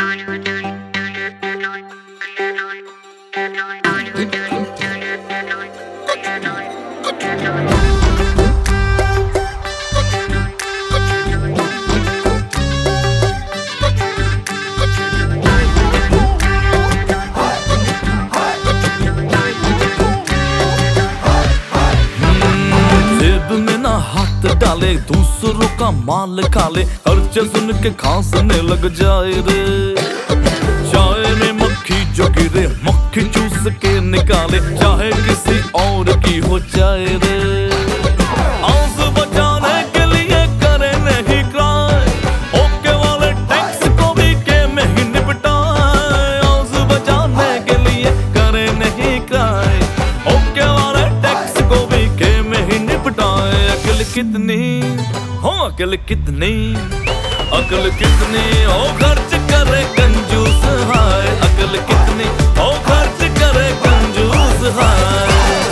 हाथ डाले दूसरों का माल खा ले, खर्चे सुन के खांसने लग जाए रे। चाय में मक्खी जो गिरे मक्खी चूस के निकाले, चाहे किसी और की हो जाए रे। आवाज बचाने के लिए करे नहीं क्राई, ओके वाले टैक्स को भी के में ही निपटाए। आवाज बचाने के लिए करे नहीं क्राई, ओके वाले टैक्स को भी के में ही निपटाए। अकल कितनी हो, अकल कितनी, अकल कितनी हो खर्च करे कंजूस हाय। अकल कितनी हो खर्च करे कंजूस हाय।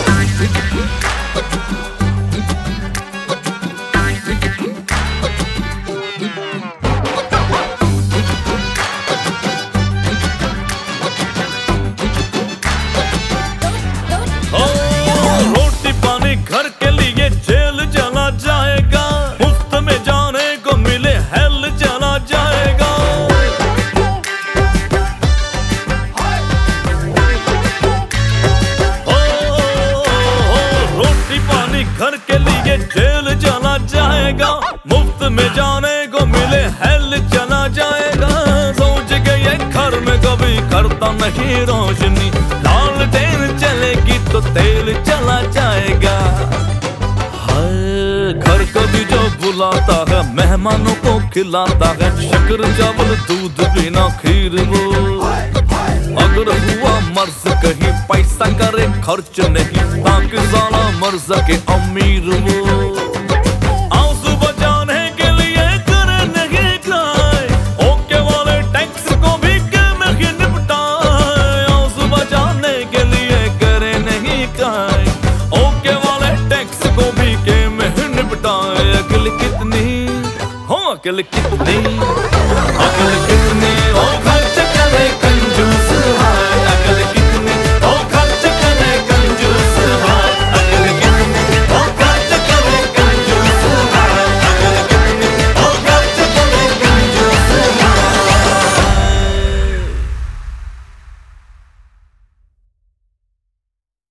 रोटी पानी घर के लिए जेल चला जाएगा, मुफ्त में जाने को मिले हेल चला जाएगा। रोटी पानी घर के लिए जेल चला जाएगा, मुफ्त में जाने को मिले हेल चला जाएगा। सोच गए घर में कभी करता नहीं रोशनी, लालटेन चलेगी तो तेल चला जाएगा। घर कभी जो बुलाता है मेहमानों को खिलाता है, शक्कर चावल दूध बिना खीर वो। अगर हुआ मर्ज कहीं पैसा करे खर्च नहीं, ताकि साला मर सके अमीर वो। आंसू बचाने के लिए करे नहीं क्राई, ओके वाले टैक्स को भी के में ही निपटाए। आंसू बचाने के लिए करे नहीं क्राई, ओके वाले टैक्स को भी के में ही निपटाए। अकल कितनी हो, अकल कितनी, अकल कितनी।